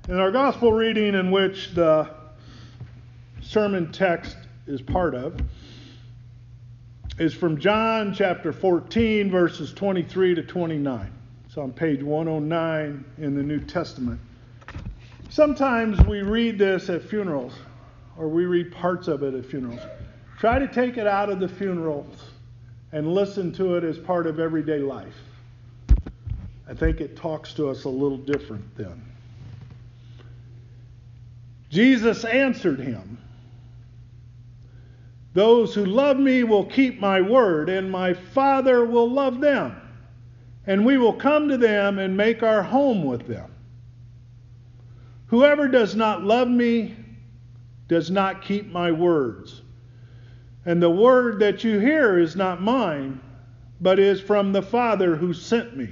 And our gospel reading, in which the sermon text is part of, is from John chapter 14, verses 23 to 29. It's on page 109 in the New Testament. Sometimes we read this at funerals, or we read parts of it at funerals. Try to take it out of the funerals and listen to it as part of everyday life. I think it talks to us a little different then. Jesus answered him, "Those who love me will keep my word, and my Father will love them, and we will come to them and make our home with them. Whoever does not love me does not keep my words. And the word that you hear is not mine, but is from the Father who sent me.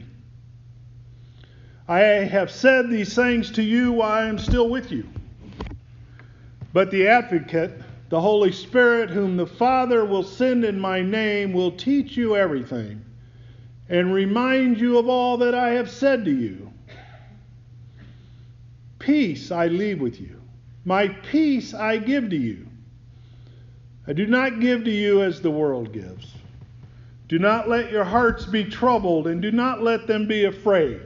I have said these things to you while I am still with you. But the Advocate, the Holy Spirit, whom the Father will send in my name, will teach you everything and remind you of all that I have said to you. Peace I leave with you. My peace I give to you. I do not give to you as the world gives. Do not let your hearts be troubled, and do not let them be afraid.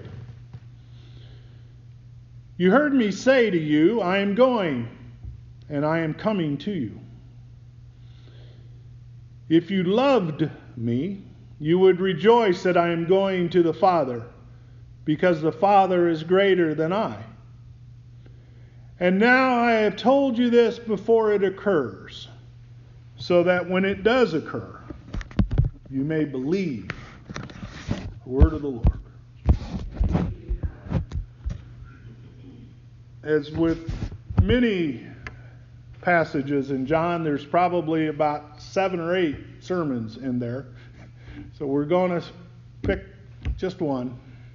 You heard me say to you, I am going, and I am coming to you. If you loved me, you would rejoice that I am going to the Father, because the Father is greater than I. And now I have told you this before it occurs, so that when it does occur, you may believe the word of the Lord." As with many passages in John, there's probably about 7 or 8 sermons in there. So we're going to pick just one.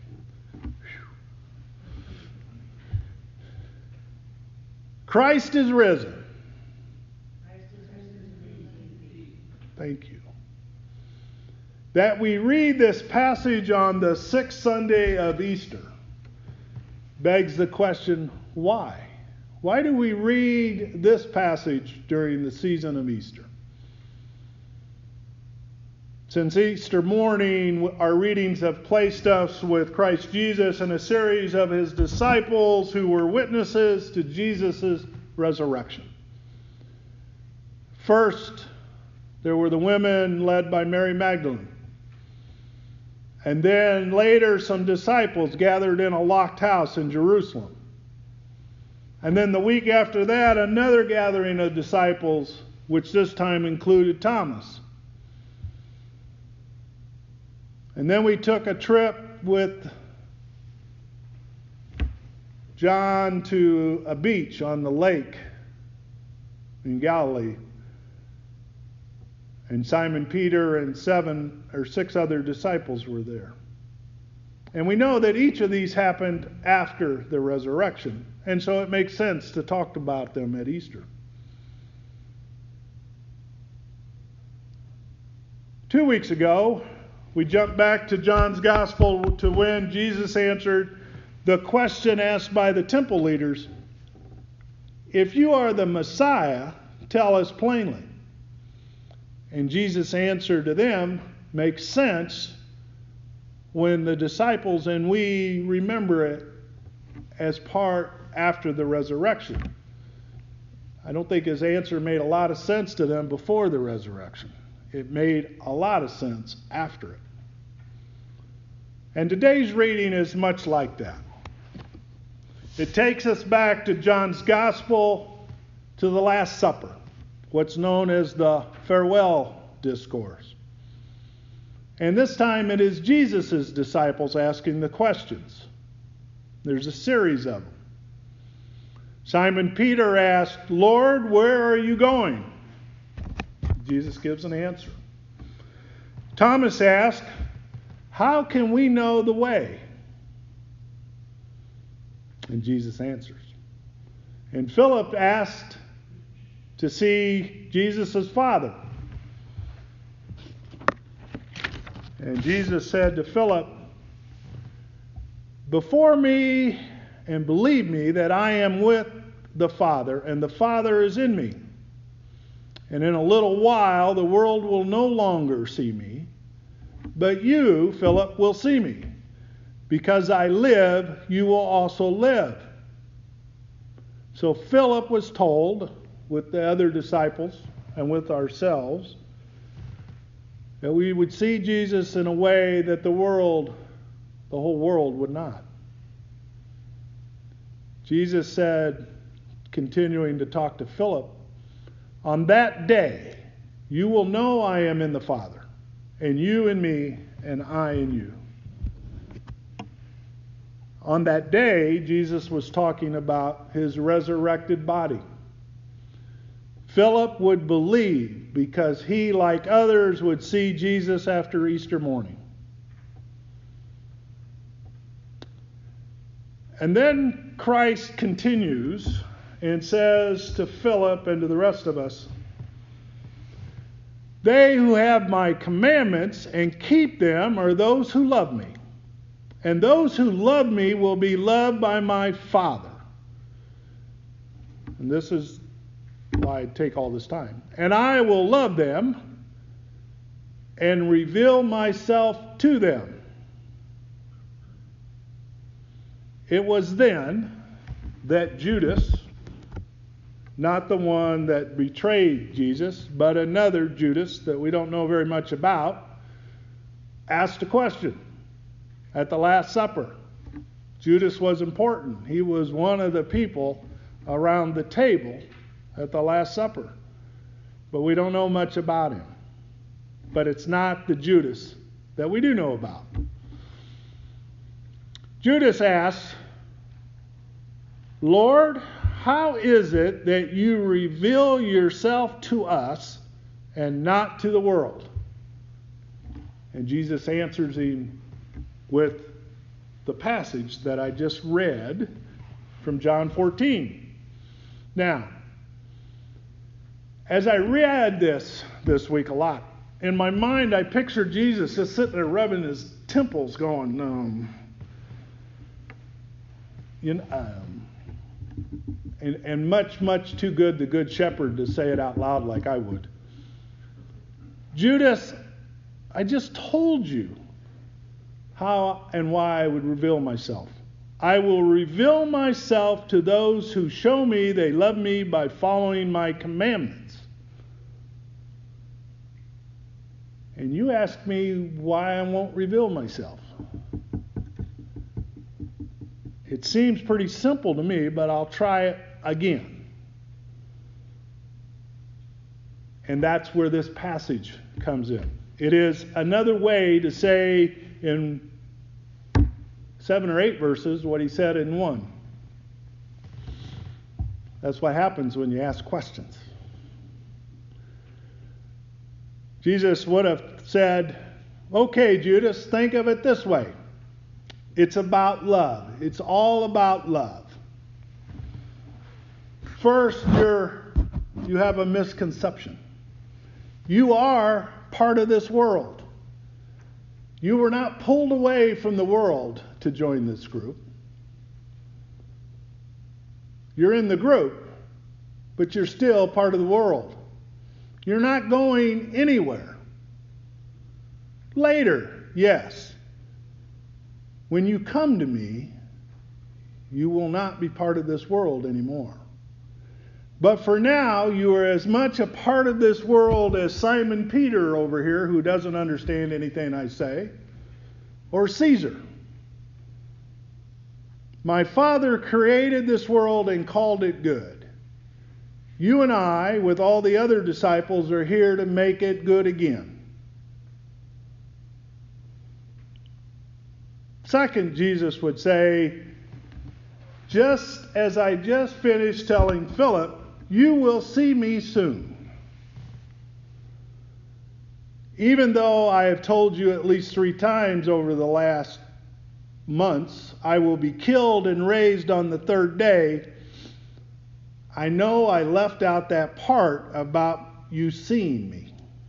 Christ is risen. Thank you. That we read this passage on the 6th Sunday of Easter begs the question, why? Why do we read this passage during the season of Easter? Since Easter morning, our readings have placed us with Christ Jesus and a series of his disciples who were witnesses to Jesus' resurrection. First, there were the women led by Mary Magdalene. And then later, some disciples gathered in a locked house in Jerusalem. And then the week after that, another gathering of disciples, which this time included Thomas. And then we took a trip with John to a beach on the lake in Galilee. And Simon Peter and 7 or 6 other disciples were there. And we know that each of these happened after the resurrection. And so it makes sense to talk about them at Easter. 2 weeks ago, we jumped back to John's Gospel to when Jesus answered the question asked by the temple leaders, "If you are the Messiah, tell us plainly." And Jesus' answer to them makes sense when the disciples and we remember it as part after the resurrection. I don't think his answer made a lot of sense to them before the resurrection. It made a lot of sense after it. And today's reading is much like that. It takes us back to John's Gospel to the Last Supper, what's known as the farewell discourse. And this time it is Jesus' disciples asking the questions. There's a series of them. Simon Peter asked, "Lord, where are you going?" Jesus gives an answer. Thomas asked, "How can we know the way?" And Jesus answers. And Philip asked to see Jesus' Father. And Jesus said to Philip, "Before me and believe me that I am with the Father, and the Father is in me. And in a little while the world will no longer see me, but you, Philip, will see me. Because I live, you will also live. So Philip was told, with the other disciples and with ourselves, that we would see Jesus in a way that the whole world would not. Jesus said, continuing to talk to Philip, on that day you will know I am in the Father, and you in me, and I in you. On that day, Jesus was talking about his resurrected body. Philip would believe because he, like others, would see Jesus after Easter morning. And then Christ continues and says to Philip and to the rest of us, they who have my commandments and keep them are those who love me. And those who love me will be loved by my Father. And this is why I take all this time. And I will love them and reveal myself to them. It was then that Judas, not the one that betrayed Jesus, but another Judas that we don't know very much about, asked a question at the Last Supper. Judas was important. He was one of the people around the table at the Last Supper. But we don't know much about him. But it's not the Judas that we do know about. Judas asks, Lord, how is it that you reveal yourself to us and not to the world? And Jesus answers him with the passage that I just read from John 14. Now, as I read this week a lot, in my mind I pictured Jesus just sitting there rubbing his temples going, and much too good the Good Shepherd to say it out loud like I would. Judas, I just told you how and why I would reveal myself. I will reveal myself to those who show me they love me by following my commandments. And you ask me why I won't reveal myself. It seems pretty simple to me, but I'll try it again. And that's where this passage comes in. It is another way to say in 7 or 8 verses what he said in 1. That's what happens when you ask questions. Jesus would have said, okay, Judas, think of it this way. It's about love. It's all about love. First, you have a misconception. You are part of this world. You were not pulled away from the world to join this group. You're in the group, but you're still part of the world. You're not going anywhere. Later, yes. When you come to me, you will not be part of this world anymore. But for now, you are as much a part of this world as Simon Peter over here, who doesn't understand anything I say, or Caesar. My Father created this world and called it good. You and I, with all the other disciples, are here to make it good again. Second, Jesus would say, just as I just finished telling Philip, you will see me soon. Even though I have told you at least 3 times over the last months, I will be killed and raised on the 3rd day, I know I left out that part about you seeing me.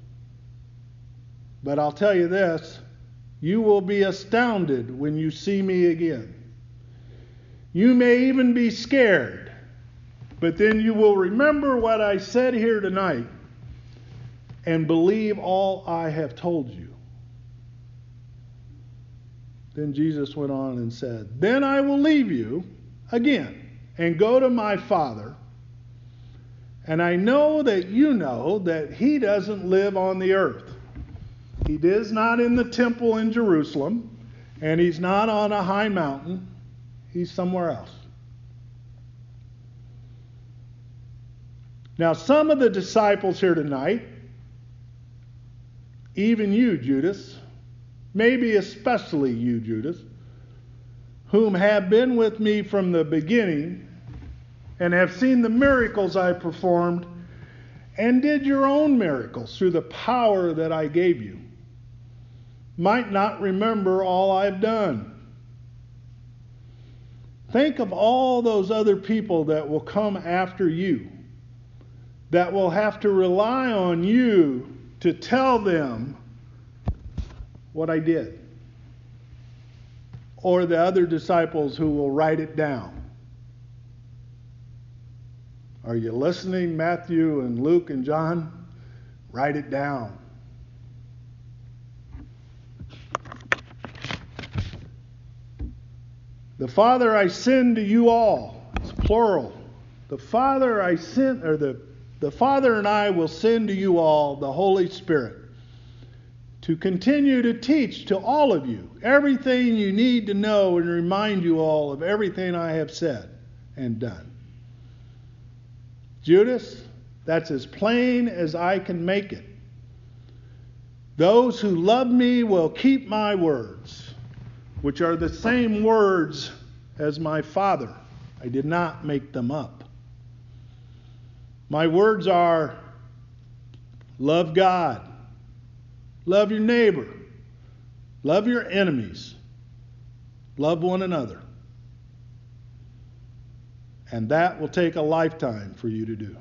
But I'll tell you this, you will be astounded when you see me again. You may even be scared. But then you will remember what I said here tonight and believe all I have told you. Then Jesus went on and said, Then I will leave you again and go to my Father. And I know that you know that he doesn't live on the earth. He is not in the temple in Jerusalem, and he's not on a high mountain. He's somewhere else. Now, some of the disciples here tonight, even you, Judas, maybe especially you, Judas, whom have been with me from the beginning and have seen the miracles I performed and did your own miracles through the power that I gave you, might not remember all I've done. Think of all those other people that will come after you, that will have to rely on you to tell them what I did. Or the other disciples who will write it down. Are you listening, Matthew and Luke and John? Write it down. The Father I send to you all. It's plural. The Father I sent, or the Father and I will send to you all the Holy Spirit to continue to teach to all of you everything you need to know and remind you all of everything I have said and done. Judas, that's as plain as I can make it. Those who love me will keep my words, which are the same words as my Father. I did not make them up. My words are, love God, love your neighbor, love your enemies, love one another. And that will take a lifetime for you to do.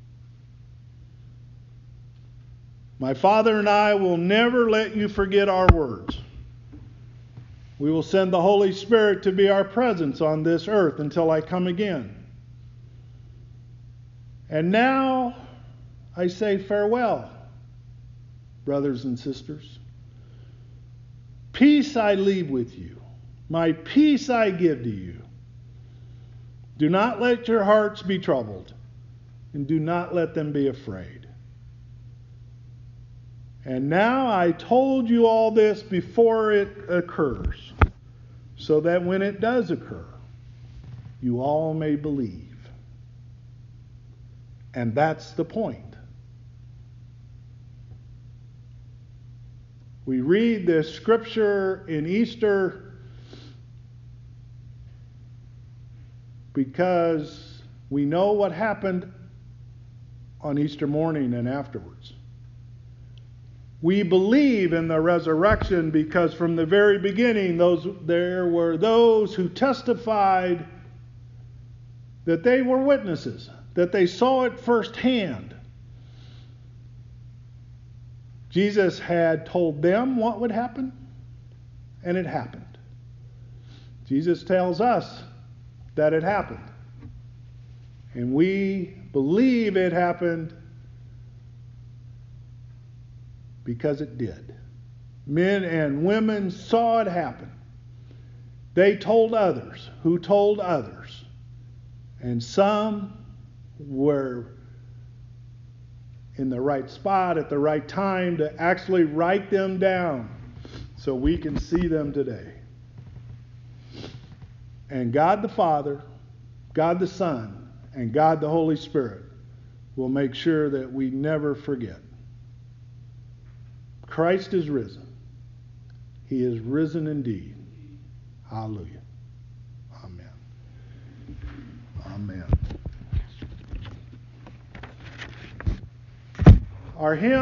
My Father and I will never let you forget our words. We will send the Holy Spirit to be our presence on this earth until I come again. And now I say farewell, brothers and sisters. Peace I leave with you. My peace I give to you. Do not let your hearts be troubled, and do not let them be afraid. And now I told you all this before it occurs, so that when it does occur, you all may believe. And that's the point. We read this scripture in Easter because we know what happened on Easter morning and afterwards. We believe in the resurrection because from the very beginning there were those who testified that they were witnesses, that they saw it firsthand. Jesus had told them what would happen, and it happened. Jesus tells us that it happened. And we believe it happened because it did. Men and women saw it happen. They told others who told others. And some were in the right spot at the right time to actually write them down so we can see them today. And God the Father, God the Son, and God the Holy Spirit will make sure that we never forget. Christ is risen. He is risen indeed. Hallelujah. Amen. Amen. Our hymn